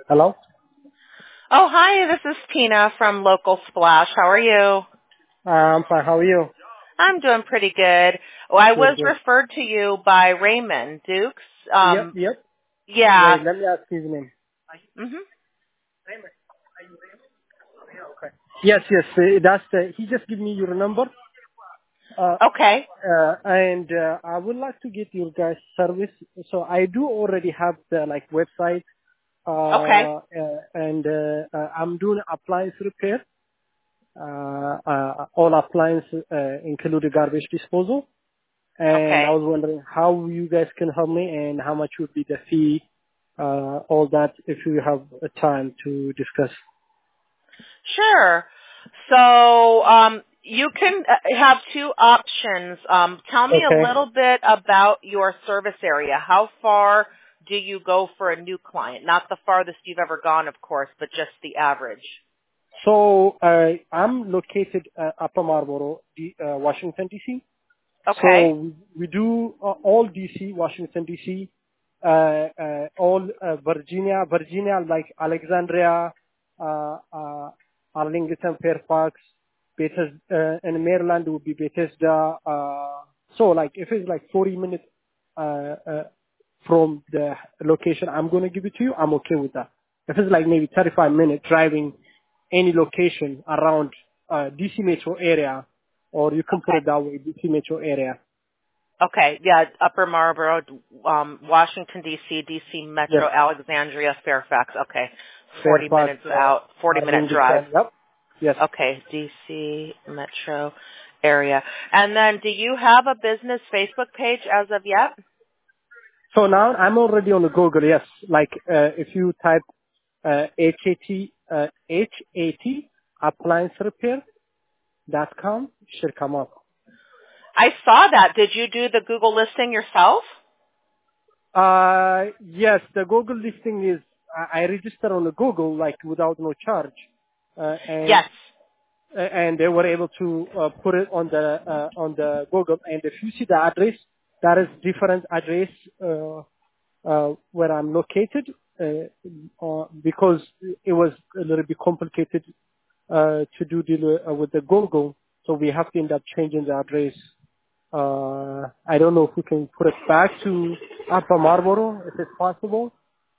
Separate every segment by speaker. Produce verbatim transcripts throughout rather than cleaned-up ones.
Speaker 1: Hello?
Speaker 2: Oh, hi, this is Tina from Local Splash. How are you?
Speaker 1: Uh, I'm fine. How are you?
Speaker 2: I'm doing pretty good. Well, I
Speaker 1: Good,
Speaker 2: was
Speaker 1: good.
Speaker 2: referred to you by Raymond Dukes.
Speaker 1: Yep,
Speaker 2: Um,
Speaker 1: yep.
Speaker 2: yeah.
Speaker 1: Wait, let me ask his name.
Speaker 2: hmm
Speaker 1: Yes, yes. Uh, that's the, he just gave me your number. Uh,
Speaker 2: Okay.
Speaker 1: uh, and uh, I would like to get your guys' service. So I do already have the like website,
Speaker 2: Okay.
Speaker 1: uh, uh, and uh, uh, I'm doing appliance repair. Uh, uh, all appliance, uh, including garbage disposal. And I
Speaker 2: Okay.
Speaker 1: was wondering how you guys can help me and how much would be the fee, uh, all that if you have a time to discuss.
Speaker 2: Sure. So, um, you can uh, have two options. Um, tell me a
Speaker 1: Okay.
Speaker 2: little bit about your service area. How far do you go for a new client? Not the farthest you've ever gone, of course, but just the average.
Speaker 1: So uh, I'm located uh, Upper Marlboro, D, uh, Washington D C.
Speaker 2: Okay.
Speaker 1: So we do uh, all D C, Washington D C, uh, uh, all uh, Virginia, Virginia like Alexandria, uh, uh, Arlington, Fairfax, Bethesda, uh, and Maryland would be Bethesda. Uh, so like if it's like forty minutes uh, uh, from the location I'm going to give it to you, I'm okay with that. If it's like maybe thirty-five minutes driving any location around uh, D C metro area, or you can put
Speaker 2: Okay.
Speaker 1: it that way, D C metro area.
Speaker 2: Okay, yeah, Upper Marlboro, um, Washington, D C, D C
Speaker 1: Yes.
Speaker 2: Metro, Alexandria, Fairfax. Okay, forty
Speaker 1: Fairfax,
Speaker 2: minutes out,
Speaker 1: uh,
Speaker 2: forty minute drive.
Speaker 1: Arlington. Yep. Yes.
Speaker 2: Okay, D C Metro area. And then do you have a business Facebook page as of yet?
Speaker 1: So now I'm already on the Google. Yes. Like uh, if you type uh, H A T uh, H A T appliance repair dot com, should come up.
Speaker 2: I saw that. Did you do the Google listing yourself?
Speaker 1: Uh, yes, the Google listing is, I I register on the Google like without no charge. Uh, and,
Speaker 2: Yes.
Speaker 1: and they were able to uh, put it on the, uh, on the Google. And if you see the address, that is different address, uh, uh, where I'm located, uh, uh, because it was a little bit complicated, uh, to do deal uh, with the Google. So we have to end up changing the address. Uh, I don't know if we can put it back to Upper Marlboro, if it's possible.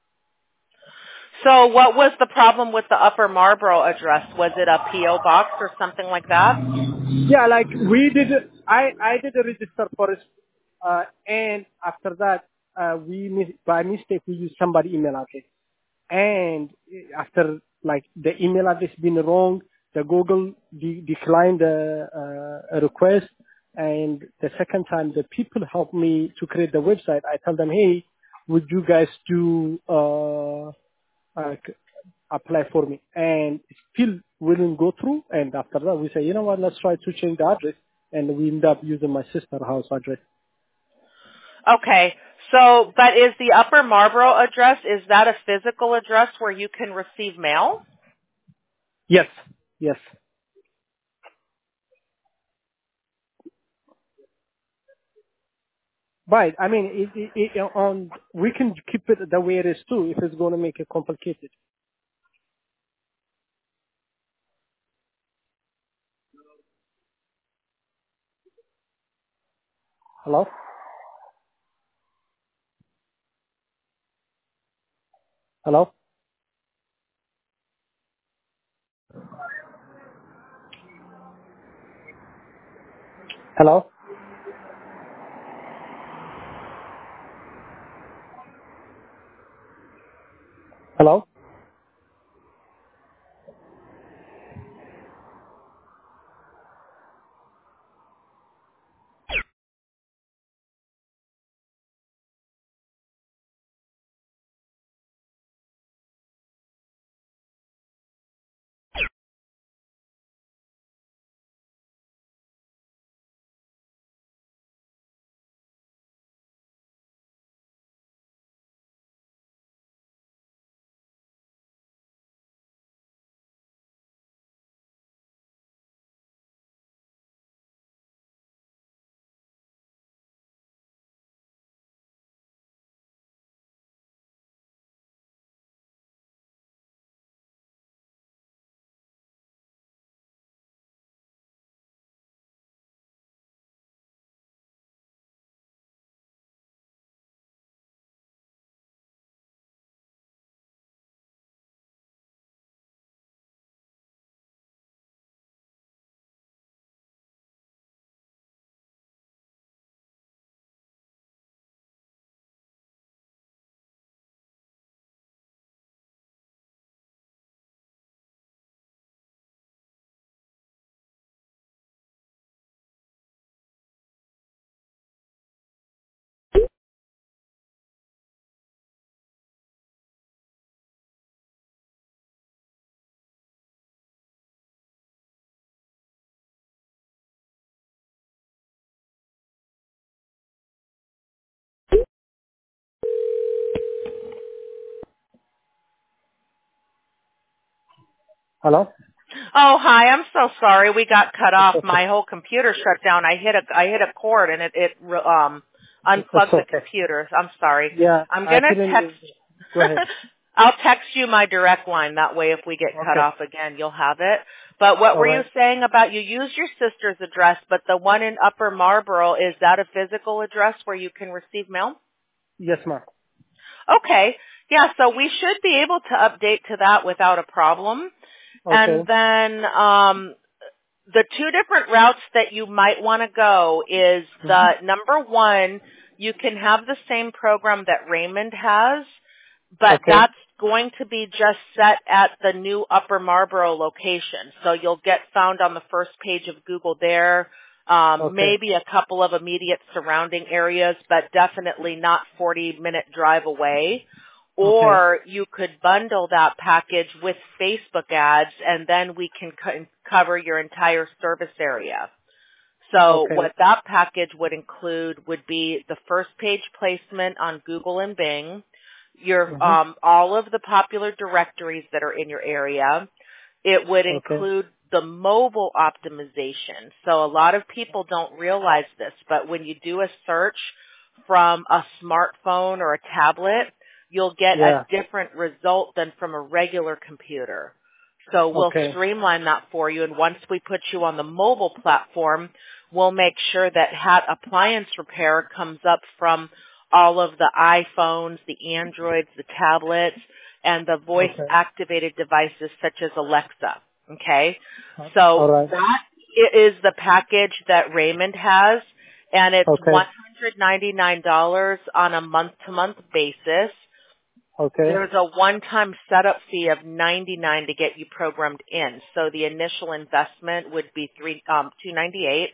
Speaker 2: So what was the problem with the Upper Marlboro address? Was it a P O box or something like that?
Speaker 1: Yeah, like we did, I, I did a register for it, uh, and after that, uh, we, mis- by mistake, we used somebody email address. And after, like, the email address being wrong, the Google de- declined the uh, request. And the second time, the people helped me to create the website. I tell them, hey, would you guys do, uh, uh, c- apply for me, and still wouldn't go through. And after that, we say, you know what, let's try to change the address, and we end up using my sister house address.
Speaker 2: Okay. So, but is the Upper Marlboro address, is that a physical address where you can receive mail?
Speaker 1: Yes, yes. But I mean, it, it, it, on we can keep it the way it is too, if it's going to make it complicated. Hello, hello, hello, hello. Hello?
Speaker 2: Oh, hi. I'm so sorry. We got cut
Speaker 1: It's
Speaker 2: off.
Speaker 1: okay.
Speaker 2: My whole computer shut down. I hit a I hit a cord and it it um
Speaker 1: It's
Speaker 2: unplugged the
Speaker 1: okay.
Speaker 2: computer. I'm sorry.
Speaker 1: Yeah,
Speaker 2: I'm
Speaker 1: I
Speaker 2: gonna
Speaker 1: couldn't.
Speaker 2: text.
Speaker 1: Go ahead.
Speaker 2: I'll text you my direct line. That way, if we get cut
Speaker 1: Okay.
Speaker 2: off again, you'll have it. But what
Speaker 1: All
Speaker 2: were you
Speaker 1: right.
Speaker 2: saying about you used your sister's address, but the one in Upper Marlboro, is that a physical address where you can receive mail?
Speaker 1: Yes, ma'am.
Speaker 2: Okay. Yeah, so we should be able to update to that without a problem. And
Speaker 1: Okay.
Speaker 2: then um, the two different routes that you might want to go is
Speaker 1: Mm-hmm.
Speaker 2: the number one, you can have the same program that Raymond has, but
Speaker 1: Okay.
Speaker 2: that's going to be just set at the new Upper Marlboro location. So you'll get found on the first page of Google there, um,
Speaker 1: Okay.
Speaker 2: maybe a couple of immediate surrounding areas, but definitely not forty minute drive away.
Speaker 1: Okay.
Speaker 2: Or you could bundle that package with Facebook ads, and then we can co- cover your entire service area. So
Speaker 1: Okay.
Speaker 2: what that package would include would be the first page placement on Google and Bing, your
Speaker 1: Mm-hmm.
Speaker 2: um, all of the popular directories that are in your area. It would
Speaker 1: Okay.
Speaker 2: include the mobile optimization. So a lot of people don't realize this, but when you do a search from a smartphone or a tablet, you'll get a
Speaker 1: Yeah.
Speaker 2: different result than from a regular computer. So we'll
Speaker 1: Okay.
Speaker 2: streamline that for you, and once we put you on the mobile platform, we'll make sure that Hat Appliance Repair comes up from all of the iPhones, the Androids, the tablets, and the
Speaker 1: Okay.
Speaker 2: voice-activated devices such as Alexa. Okay?
Speaker 1: All
Speaker 2: So
Speaker 1: right.
Speaker 2: that i- is the package that Raymond has, and it's
Speaker 1: Okay.
Speaker 2: one hundred ninety-nine dollars on a month-to-month basis.
Speaker 1: Okay.
Speaker 2: There's a one-time setup fee of ninety-nine dollars to get you programmed in. So the initial investment would be three um two ninety-eight.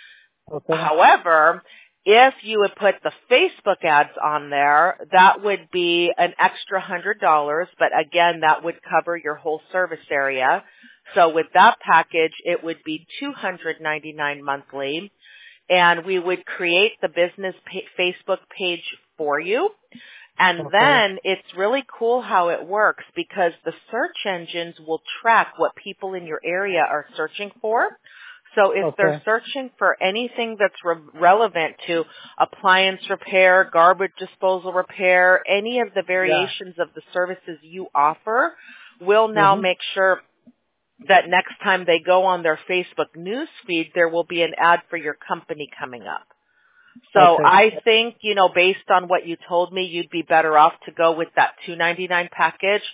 Speaker 1: Okay.
Speaker 2: However, if you would put the Facebook ads on there, that would be an extra one hundred dollars, but again, that would cover your whole service area. So with that package, it would be two hundred ninety-nine dollars monthly, and we would create the business pa- Facebook page for you. And
Speaker 1: Okay.
Speaker 2: then it's really cool how it works because the search engines will track what people in your area are searching for. So if they're
Speaker 1: Okay.
Speaker 2: searching for anything that's re- relevant to appliance repair, garbage disposal repair, any of the
Speaker 1: Yeah.
Speaker 2: variations of the services you offer, we'll now
Speaker 1: Mm-hmm.
Speaker 2: make sure that next time they go on their Facebook news feed, there will be an ad for your company coming up. So
Speaker 1: Okay.
Speaker 2: I think, you know, based on what you told me, you'd be better off to go with that two ninety-nine package.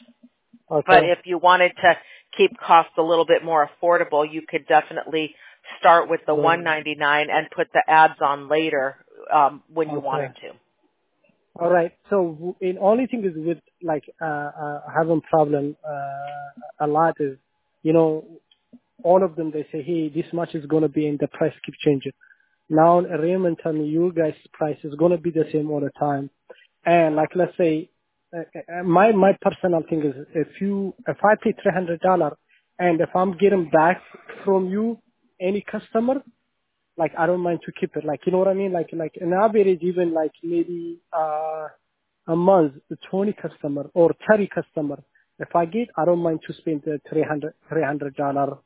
Speaker 2: But
Speaker 1: Okay.
Speaker 2: if you wanted to keep costs a little bit more affordable, you could definitely start with the one
Speaker 1: Good.
Speaker 2: ninety-nine and put the ads on later um, when you
Speaker 1: Okay.
Speaker 2: wanted to.
Speaker 1: All right. So w- the only thing is with like uh, uh having problem uh, a lot is, you know, all of them they say, hey, this much is going to be, and the price keep changing. Now Raymond tell me your guys' price is going to be the same all the time, and like let's say, uh, uh, my my personal thing is if you if I pay three hundred dollar, and if I'm getting back from you any customer, like I don't mind to keep it. Like you know what I mean? Like like an average even like maybe uh a month, twenty customer or thirty customer. If I get, I don't mind to spend the three hundred three hundred dollar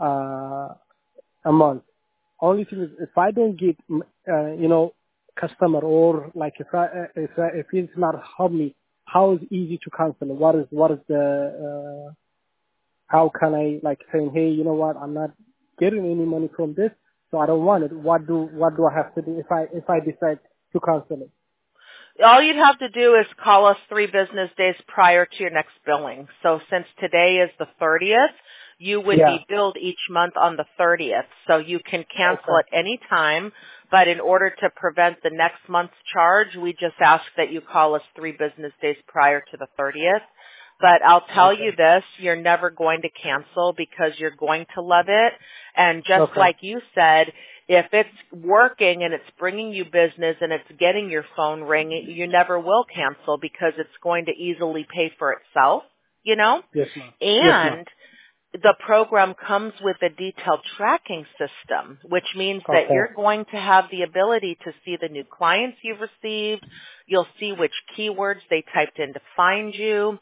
Speaker 1: uh a month. Only thing is if I don't get mm, uh, you know customer or like if I uh, if I, if it's not help me, how is easy to cancel? What is what is the uh, how can I like saying, hey, you know what, I'm not getting any money from this, so I don't want it. What do what do I have to do if I if I decide to cancel it?
Speaker 2: All you'd have to do is call us three business days prior to your next billing. So since today is the thirtieth, you would
Speaker 1: Yeah.
Speaker 2: be billed each month on the thirtieth. So you can cancel
Speaker 1: Okay.
Speaker 2: at any time, but in order to prevent the next month's charge, we just ask that you call us three business days prior to the thirtieth. But I'll tell you
Speaker 1: Okay.
Speaker 2: this, you're never going to cancel because you're going to love it. And just
Speaker 1: Okay.
Speaker 2: like you said, if it's working and it's bringing you business and it's getting your phone ringing, you never will cancel because it's going to easily pay for itself, you know?
Speaker 1: Yes, ma'am. Yes, ma'am.
Speaker 2: And the program comes with a detailed tracking system, which means that
Speaker 1: Okay.
Speaker 2: you're going to have the ability to see the new clients you've received. You'll see which keywords they typed in to find you.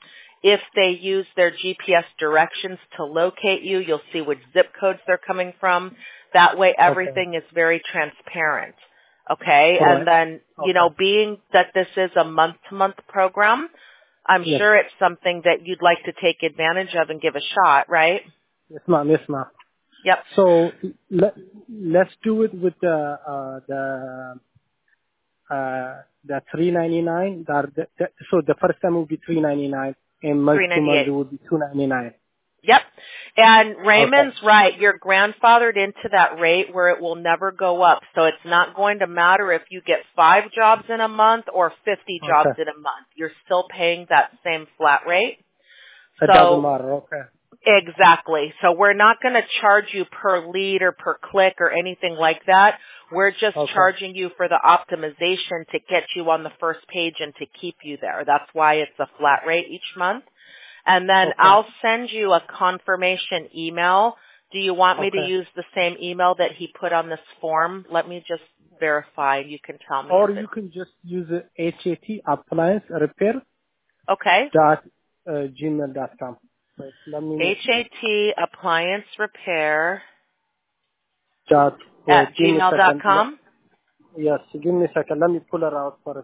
Speaker 2: if they use their G P S directions to locate you, you'll see which zip codes they're coming from. That way everything
Speaker 1: Okay.
Speaker 2: is very transparent. Okay?
Speaker 1: All right.
Speaker 2: And then, you
Speaker 1: Okay.
Speaker 2: know, being that this is a month-to-month program, I'm
Speaker 1: Yes.
Speaker 2: sure it's something that you'd like to take advantage of and give a shot, right?
Speaker 1: Yes, ma'am. Yes, ma'am.
Speaker 2: Yep.
Speaker 1: So let let's do it with the uh, the uh, the three ninety nine. The, the, the, so the first time will be three ninety nine, and month
Speaker 2: three
Speaker 1: to month it
Speaker 2: ninety-eight.
Speaker 1: will be two ninety nine.
Speaker 2: Yep. And
Speaker 1: Okay.
Speaker 2: Raymond's right. You're grandfathered into that rate where it will never go up. So it's not going to matter if you get five jobs in a month or fifty jobs
Speaker 1: Okay.
Speaker 2: in a month. You're still paying that same flat rate.
Speaker 1: It doesn't
Speaker 2: So
Speaker 1: matter. Okay.
Speaker 2: exactly. So we're not going to charge you per lead or per click or anything like that. We're just
Speaker 1: Okay.
Speaker 2: charging you for the optimization to get you on the first page and to keep you there. That's why it's a flat rate each month. And then
Speaker 1: Okay.
Speaker 2: I'll send you a confirmation email. Do you want me to
Speaker 1: Okay.
Speaker 2: use the same email that he put on this form? Let me just verify. You can tell me
Speaker 1: Or
Speaker 2: if
Speaker 1: you
Speaker 2: it's
Speaker 1: can just use it HAT appliance repair
Speaker 2: okay.
Speaker 1: dot uh, gmail dot com. Wait, let me
Speaker 2: H A T appliance repair
Speaker 1: dot wait,
Speaker 2: at
Speaker 1: give me a
Speaker 2: gmail dot
Speaker 1: second. Let,
Speaker 2: com.
Speaker 1: yes, give me a second. Let me pull it out for it.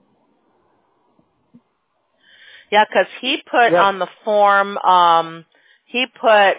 Speaker 2: Yeah, because he put
Speaker 1: Yes.
Speaker 2: on the form, um, he put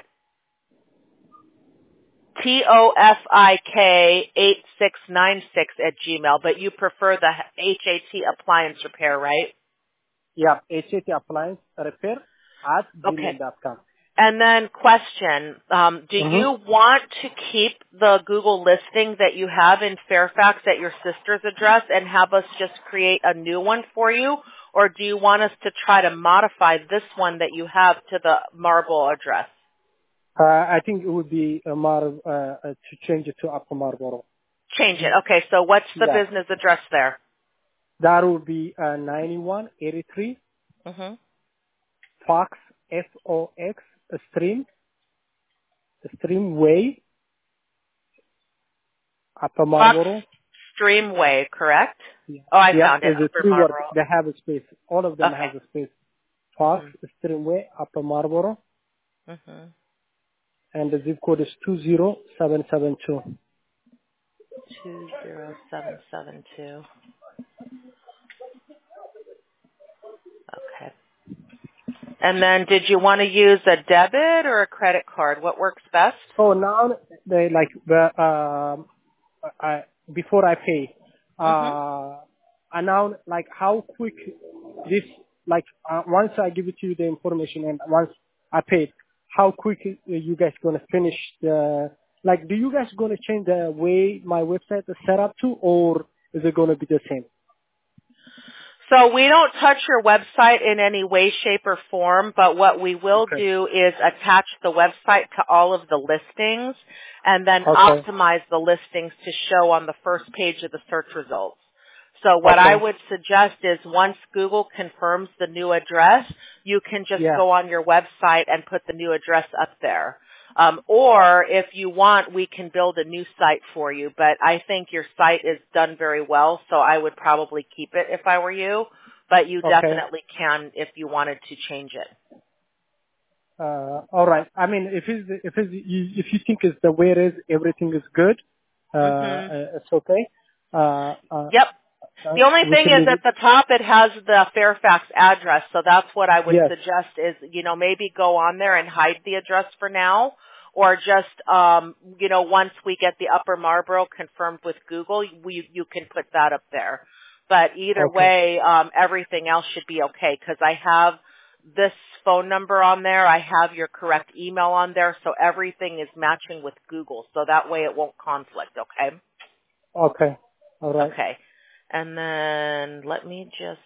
Speaker 2: T O F I K eight six nine six at Gmail, but you prefer the H A T appliance repair, right?
Speaker 1: Yeah, HAT appliance repair at
Speaker 2: Okay.
Speaker 1: gmail dot com.
Speaker 2: And then question, um, do
Speaker 1: Mm-hmm.
Speaker 2: you want to keep the Google listing that you have in Fairfax at your sister's address and have us just create a new one for you? Or do you want us to try to modify this one that you have to the Marble address?
Speaker 1: Uh, I think it would be a mar- uh, uh, to change it to Upper Marlboro.
Speaker 2: Change it. Okay, so what's the
Speaker 1: Yeah.
Speaker 2: business address there?
Speaker 1: That would be uh, ninety-one eighty-three
Speaker 2: Mm-hmm.
Speaker 1: Fox, F O X, Stream, Stream Way, Upper
Speaker 2: Fox
Speaker 1: Marlboro.
Speaker 2: Streamway, correct?
Speaker 1: Yeah.
Speaker 2: Oh, I
Speaker 1: Yeah,
Speaker 2: found it.
Speaker 1: there's a
Speaker 2: Upper
Speaker 1: three word.
Speaker 2: Marlboro.
Speaker 1: They have a space. All of them
Speaker 2: Okay.
Speaker 1: has a space. Fox,
Speaker 2: Mm-hmm.
Speaker 1: Stream Way, Upper Marlboro,
Speaker 2: Mm-hmm.
Speaker 1: and the zip code is two zero seven seven two.
Speaker 2: two zero seven seven two. Okay. And then did you want to use a debit or a credit card? What works best?
Speaker 1: So now they like the um I before I pay,
Speaker 2: Mhm.
Speaker 1: uh, and now like how quick this like uh, once I give it to you the information and once I pay, how quick are you guys gonna finish the like? Do you guys gonna change the way my website is set up to, or is it gonna be the same?
Speaker 2: So we don't touch your website in any way, shape, or form, but what we will
Speaker 1: Okay.
Speaker 2: do is attach the website to all of the listings and then
Speaker 1: Okay.
Speaker 2: optimize the listings to show on the first page of the search results. So what I
Speaker 1: Okay.
Speaker 2: would suggest is once Google confirms the new address, you can just
Speaker 1: Yeah.
Speaker 2: go on your website and put the new address up there. Um, or if you want, we can build a new site for you. But I think your site is done very well, so I would probably keep it if I were you. But you
Speaker 1: Okay.
Speaker 2: definitely can if you wanted to change it.
Speaker 1: Uh, all right. I mean, if it's, if it's, you, if you think it's the way it is, everything is good, uh,
Speaker 2: hmm
Speaker 1: uh, it's okay. Uh, uh,
Speaker 2: Yep.
Speaker 1: uh,
Speaker 2: The only
Speaker 1: we
Speaker 2: thing
Speaker 1: can
Speaker 2: is
Speaker 1: leave
Speaker 2: at
Speaker 1: it.
Speaker 2: the top it has the Fairfax address, so that's what I would
Speaker 1: Yes.
Speaker 2: suggest is, you know, maybe go on there and hide the address for now, or just, um, you know, once we get the Upper Marlboro confirmed with Google, we, you can put that up there. But either
Speaker 1: Okay.
Speaker 2: way, um, everything else should be okay because I have this phone number on there, I have your correct email on there, so everything is matching with Google, so that way it won't conflict, okay?
Speaker 1: Okay. All right.
Speaker 2: Okay. And then let me just,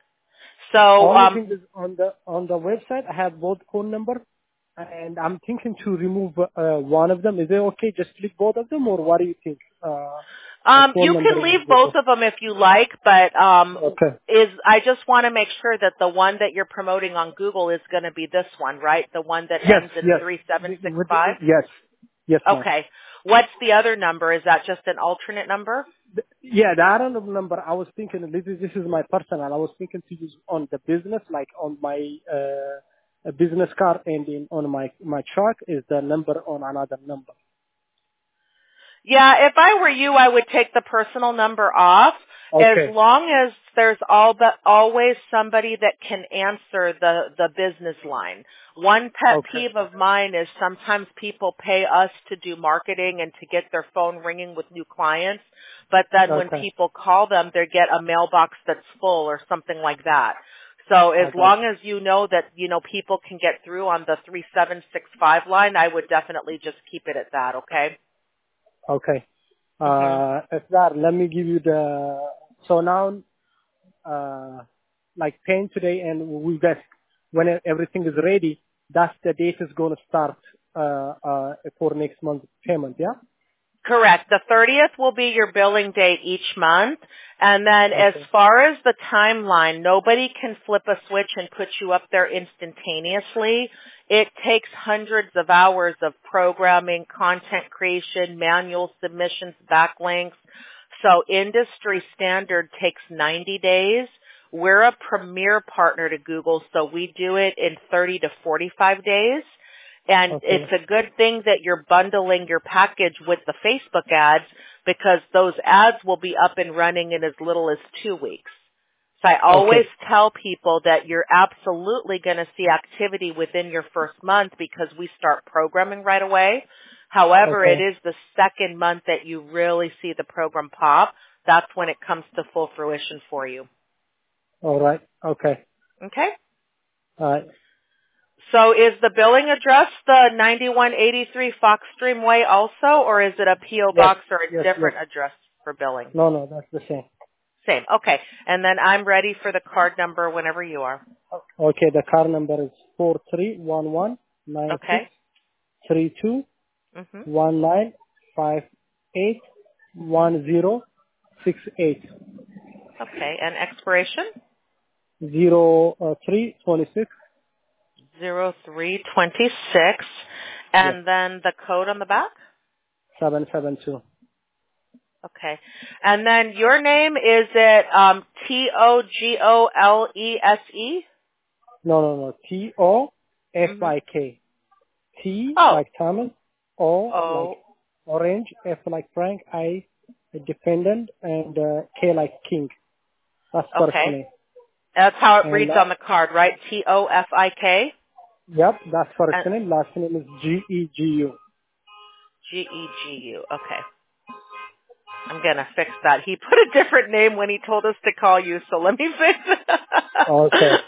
Speaker 2: so,
Speaker 1: Only thing
Speaker 2: um,
Speaker 1: is on the, on the website, I have both phone number and I'm thinking to remove, uh, one of them. Is it okay? Just click both of them or what do you think? Uh, the
Speaker 2: um,
Speaker 1: phone
Speaker 2: you
Speaker 1: number
Speaker 2: can
Speaker 1: will
Speaker 2: leave
Speaker 1: be
Speaker 2: both
Speaker 1: okay.
Speaker 2: of them if you like, but, um,
Speaker 1: Okay.
Speaker 2: is, I just want to make sure that the one that you're promoting on Google is going to be this one, right? The one that
Speaker 1: Yes.
Speaker 2: ends in
Speaker 1: Yes.
Speaker 2: three seven six
Speaker 1: With,
Speaker 2: five?
Speaker 1: yes. Yes, ma'am.
Speaker 2: Okay. What's the other number? Is that just an alternate number?
Speaker 1: th- yeah, the other number, I was thinking, this is, this is my personal. I was thinking to use on the business, like on my uh, a business card and in, on my, my truck is the number on another number.
Speaker 2: Yeah, if I were you, I would take the personal number off. As
Speaker 1: Okay.
Speaker 2: long as there's all but always somebody that can answer the, the business line. One pet
Speaker 1: Okay.
Speaker 2: peeve of mine is sometimes people pay us to do marketing and to get their phone ringing with new clients, but then when
Speaker 1: Okay.
Speaker 2: people call them, they get a mailbox that's full or something like that. So as
Speaker 1: I got
Speaker 2: long as you know that, you know, people can get through on the three seven six five line, I would definitely just keep it at that, okay?
Speaker 1: Okay.
Speaker 2: Mhm.
Speaker 1: Uh, if that, let me give you the, so now, uh, like paying today and we got, when everything is ready, that's the date is going to start, uh, uh, for next month payment, yeah?
Speaker 2: Correct. The thirtieth will be your billing date each month. And then as
Speaker 1: Okay.
Speaker 2: far as the timeline, nobody can flip a switch and put you up there instantaneously. It takes hundreds of hours of programming, content creation, manual submissions, backlinks. So industry standard takes ninety days. We're a premier partner to Google, so we do it in thirty to forty-five days. And
Speaker 1: Okay.
Speaker 2: it's a good thing that you're bundling your package with the Facebook ads because those ads will be up and running in as little as two weeks. So I always
Speaker 1: Okay.
Speaker 2: tell people that you're absolutely going to see activity within your first month because we start programming right away. However, it
Speaker 1: Okay.
Speaker 2: is the second month that you really see the program pop. That's when it comes to full fruition for you.
Speaker 1: All right. Okay.
Speaker 2: Okay?
Speaker 1: All right.
Speaker 2: So is the billing address the ninety-one eighty-three Fox Stream Way also, or is it a P O
Speaker 1: Yes.
Speaker 2: box or a
Speaker 1: Yes. Yes.
Speaker 2: different address for billing?
Speaker 1: No, no, that's the same.
Speaker 2: Same. Okay. And then I'm ready for the card number whenever you are.
Speaker 1: Okay. The car number is four three one one nine six
Speaker 2: Okay.
Speaker 1: three two
Speaker 2: Mhm.
Speaker 1: one nine five eight
Speaker 2: Mhm.
Speaker 1: one zero six eight
Speaker 2: Okay. And expiration?
Speaker 1: zero uh, three twenty six.
Speaker 2: Zero three twenty six.
Speaker 1: Yes.
Speaker 2: And then the code on the back?
Speaker 1: Seven seven two.
Speaker 2: Okay. And then your name, is it um, T O G O L E S E?
Speaker 1: No, no, no. T O F
Speaker 2: Mhm.
Speaker 1: I K. T
Speaker 2: Oh.
Speaker 1: like Thomas. O like
Speaker 2: Oh.
Speaker 1: orange. F like Frank. I dependent and uh, K like king. That's first
Speaker 2: Okay.
Speaker 1: name.
Speaker 2: That's how it
Speaker 1: And
Speaker 2: reads
Speaker 1: la-
Speaker 2: on the card, right? T O F I K?
Speaker 1: yep, that's first
Speaker 2: And
Speaker 1: name. Last name is G E G U.
Speaker 2: G E G U. Okay. I'm going to fix that. He put a different name when he told us to call you, so let me fix it.
Speaker 1: Okay.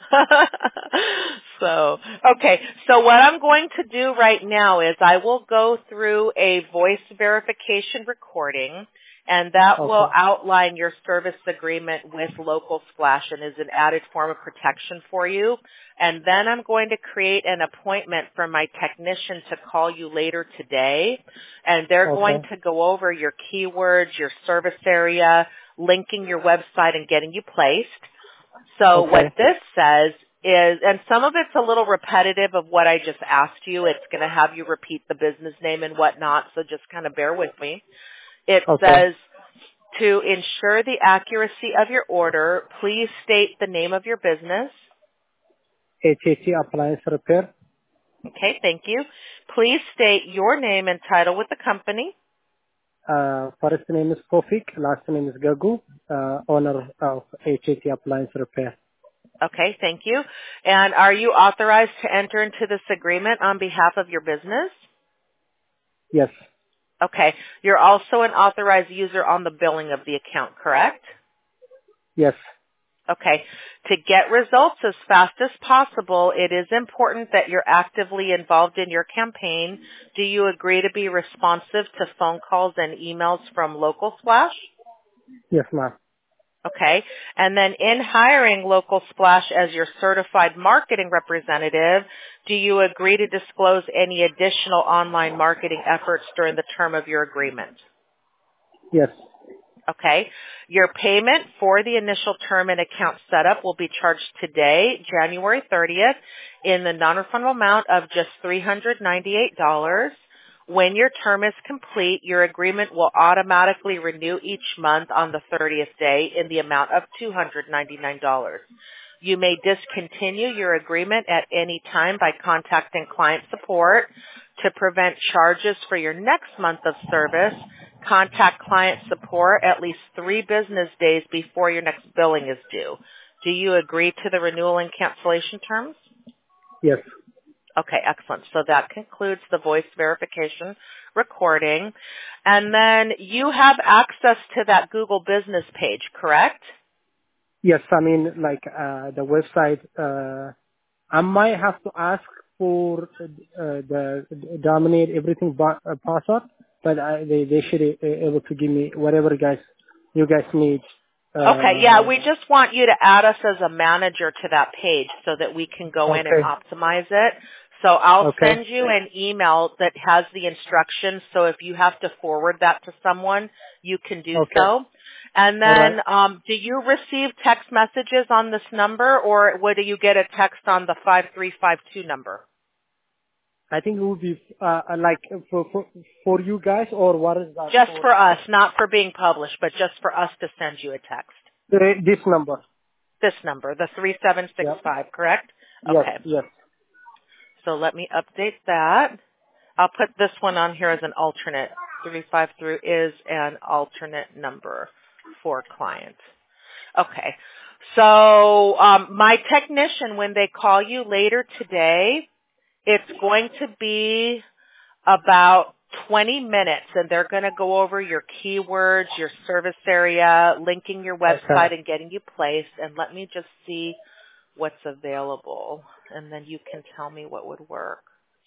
Speaker 2: So, okay. So what I'm going to do right now is I will go through a voice verification recording, and that will
Speaker 1: Okay.
Speaker 2: outline your service agreement with Local Splash and is an added form of protection for you. And then I'm going to create an appointment for my technician to call you later today, and they're going
Speaker 1: Okay.
Speaker 2: to go over your keywords, your service area, linking your website, and getting you placed. So what
Speaker 1: Okay.
Speaker 2: this says is, and some of it's a little repetitive of what I just asked you. It's going to have you repeat the business name and whatnot, so just kind of bear with me. It
Speaker 1: Okay.
Speaker 2: says, to ensure the accuracy of your order, please state the name of your business.
Speaker 1: H A T Appliance Repair.
Speaker 2: Okay, thank you. Please state your name and title with the company.
Speaker 1: Uh, first name is Kofik. Last name is Gagu. Uh, owner of H A T Appliance Repair.
Speaker 2: Okay, thank you. And are you authorized to enter into this agreement on behalf of your business?
Speaker 1: Yes.
Speaker 2: Okay. You're also an authorized user on the billing of the account, correct?
Speaker 1: Yes.
Speaker 2: Okay. To get results as fast as possible, it is important that you're actively involved in your campaign. Do you agree to be responsive to phone calls and emails from Local Splash?
Speaker 1: Yes, ma'am.
Speaker 2: Okay. And then in hiring Local Splash as your certified marketing representative, do you agree to disclose any additional online marketing efforts during the term of your agreement?
Speaker 1: Yes.
Speaker 2: Okay. Your payment for the initial term and account setup will be charged today, January thirtieth, in the non-refundable amount of just three hundred ninety-eight dollars. When your term is complete, your agreement will automatically renew each month on the thirtieth day in the amount of two hundred ninety-nine dollars. You may discontinue your agreement at any time by contacting client support. To prevent charges for your next month of service, contact client support at least three business days before your next billing is due. Do you agree to the renewal and cancellation terms?
Speaker 1: Yes.
Speaker 2: Okay, excellent. So that concludes the voice verification recording. And then you have access to that Google business page, correct?
Speaker 1: Yes, I mean, like, uh, the website, uh, I might have to ask for uh, the dominate everything but, uh, password, but I, they, they should be able to give me whatever guys, you guys need. Uh,
Speaker 2: Okay, yeah, we just want you to add us as a manager to that page so that we can go in and
Speaker 1: okay.
Speaker 2: optimize it. So I'll
Speaker 1: Okay.
Speaker 2: send you an email that has the instructions, so if you have to forward that to someone, you can do
Speaker 1: Okay.
Speaker 2: so. And
Speaker 1: All
Speaker 2: then,
Speaker 1: right.
Speaker 2: um, do you receive text messages on this number, or would you get a text on the five three five two number?
Speaker 1: I think it would be, uh, like, for, for, for you guys, or what is that
Speaker 2: Just
Speaker 1: for?
Speaker 2: for us, not for being published, but just for us to send you a text.
Speaker 1: Uh, This number.
Speaker 2: This number, the three seven six
Speaker 1: Yep.
Speaker 2: five, correct?
Speaker 1: Yes,
Speaker 2: Okay.
Speaker 1: yes.
Speaker 2: So let me update that. I'll put this one on here as an alternate. three five three is an alternate number for client. Okay. So um, my technician, when they call you later today, it's going to be about twenty minutes, and they're going to go over your keywords, your service area, linking your website,
Speaker 1: Okay.
Speaker 2: and getting you placed. And let me just see what's available, and then you can tell me what would work.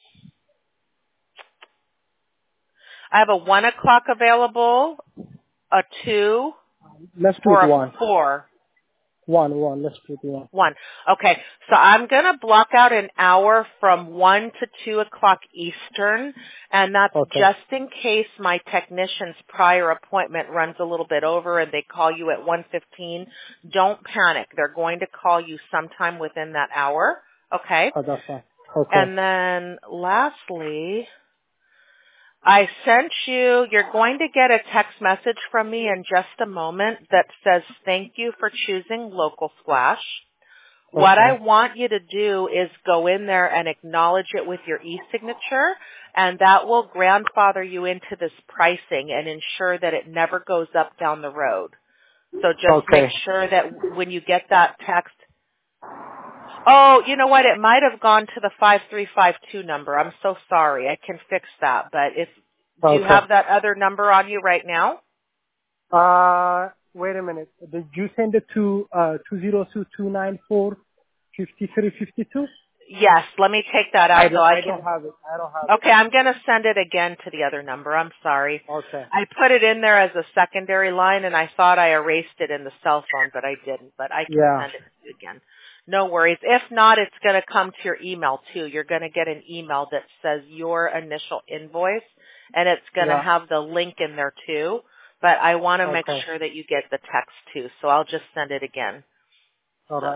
Speaker 2: I have a one o'clock available, a two,
Speaker 1: Let's do
Speaker 2: or
Speaker 1: it
Speaker 2: a
Speaker 1: one.
Speaker 2: four.
Speaker 1: One, one. Let's do it one.
Speaker 2: One. Okay, so I'm going to block out an hour from one to two o'clock Eastern, and that's
Speaker 1: Okay.
Speaker 2: just in case my technician's prior appointment runs a little bit over and they call you at one fifteen. Don't panic. They're going to call you sometime within that hour, okay?
Speaker 1: Oh, that's fine. Okay.
Speaker 2: And then lastly, I sent you, you're going to get a text message from me in just a moment that says, thank you for choosing Local Splash. What I
Speaker 1: Okay.
Speaker 2: want you to do is go in there and acknowledge it with your e-signature, and that will grandfather you into this pricing and ensure that it never goes up down the road. So just make
Speaker 1: Okay.
Speaker 2: sure that when you get that text, oh, you know what? It might have gone to the five three five two number. I'm so sorry. I can fix that. But if do you
Speaker 1: Okay.
Speaker 2: have that other number on you right now?
Speaker 1: Uh, wait a minute. Did you send it to, uh, two zero two two nine four five three five two?
Speaker 2: Yes. Let me take that
Speaker 1: I
Speaker 2: out so
Speaker 1: don't,
Speaker 2: I
Speaker 1: I don't
Speaker 2: can.
Speaker 1: have it. I don't have
Speaker 2: Okay, I'm going to send it again to the other number. I'm sorry.
Speaker 1: it. Okay.
Speaker 2: I put it in there as a secondary line, and I thought I erased it in the cell phone, but I didn't. But I can
Speaker 1: Yeah.
Speaker 2: send it to you again. No worries. If not, it's going to come to your email, too. You're going to get an email that says your initial invoice, and it's going to
Speaker 1: Yeah.
Speaker 2: have the link in there, too. But I want to make
Speaker 1: Okay.
Speaker 2: sure that you get the text, too, so I'll just send it again.
Speaker 1: All
Speaker 2: So
Speaker 1: right.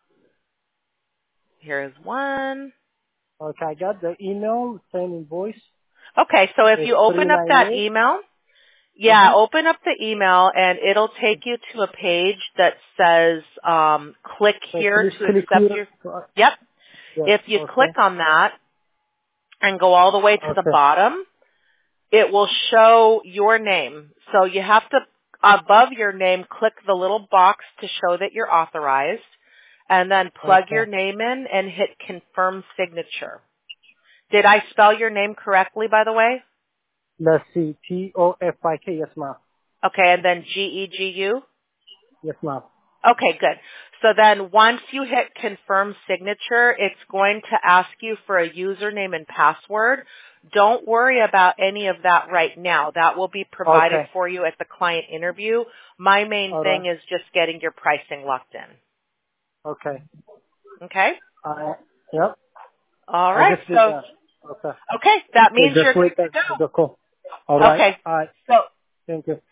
Speaker 2: here's one.
Speaker 1: Okay. I got the email, same invoice.
Speaker 2: Okay, so if
Speaker 1: It's
Speaker 2: you open up that
Speaker 1: three ninety-eight.
Speaker 2: email, yeah,
Speaker 1: Mm-hmm.
Speaker 2: open up the email and it'll take you to a page that says um, click
Speaker 1: So
Speaker 2: here
Speaker 1: please
Speaker 2: to
Speaker 1: click
Speaker 2: accept
Speaker 1: here.
Speaker 2: your,
Speaker 1: Uh,
Speaker 2: yep.
Speaker 1: Yes.
Speaker 2: If you
Speaker 1: Okay.
Speaker 2: click on that and go all the way to the
Speaker 1: Okay.
Speaker 2: bottom, it will show your name. So you have to, above your name, click the little box to show that you're authorized, and then plug your
Speaker 1: Okay.
Speaker 2: name in and hit confirm signature. Did I spell your name correctly, by the way?
Speaker 1: Let's see. T O F I K. Yes, ma'am.
Speaker 2: Okay, and then G E G U?
Speaker 1: Yes, ma'am.
Speaker 2: Okay, good. So then once you hit confirm signature, it's going to ask you for a username and password. Don't worry about any of that right now. That will be provided
Speaker 1: Okay.
Speaker 2: for you at the client interview. My main
Speaker 1: All right.
Speaker 2: thing is just getting your pricing locked in.
Speaker 1: Okay.
Speaker 2: Okay?
Speaker 1: Uh, yep.
Speaker 2: All
Speaker 1: I
Speaker 2: right.
Speaker 1: just did
Speaker 2: So,
Speaker 1: that. Okay.
Speaker 2: okay, that
Speaker 1: So
Speaker 2: means
Speaker 1: just
Speaker 2: you're
Speaker 1: wait
Speaker 2: good to
Speaker 1: that
Speaker 2: go.
Speaker 1: the call. All right.
Speaker 2: Okay.
Speaker 1: All right.
Speaker 2: So
Speaker 1: Thank you.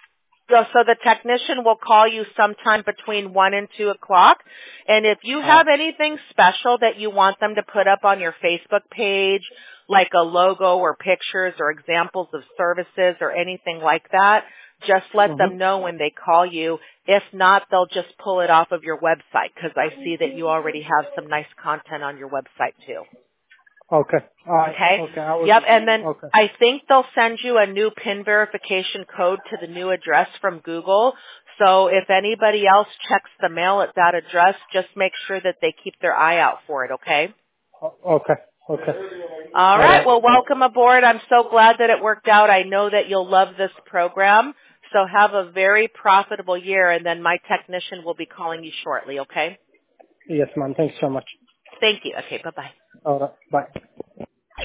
Speaker 2: So, so the technician will call you sometime between one and two o'clock. And if you have anything special that you want them to put up on your Facebook page, like a logo or pictures or examples of services or anything like that, just let
Speaker 1: Mm-hmm.
Speaker 2: them know when they call you. If not, they'll just pull it off of your website because I see that you already have some nice content on your website too.
Speaker 1: Okay. All right.
Speaker 2: Okay?
Speaker 1: Okay. I will.
Speaker 2: Yep, and then
Speaker 1: Okay.
Speaker 2: I think they'll send you a new PIN verification code to the new address from Google. So if anybody else checks the mail at that address, just make sure that they keep their eye out for it, okay?
Speaker 1: O- Okay. Okay.
Speaker 2: All
Speaker 1: All
Speaker 2: right.
Speaker 1: right.
Speaker 2: Well, welcome aboard. I'm so glad that it worked out. I know that you'll love this program. So have a very profitable year, and then my technician will be calling you shortly, okay?
Speaker 1: Yes, ma'am. Thanks so much.
Speaker 2: Thank you. Okay, bye-bye.
Speaker 1: All right. Bye.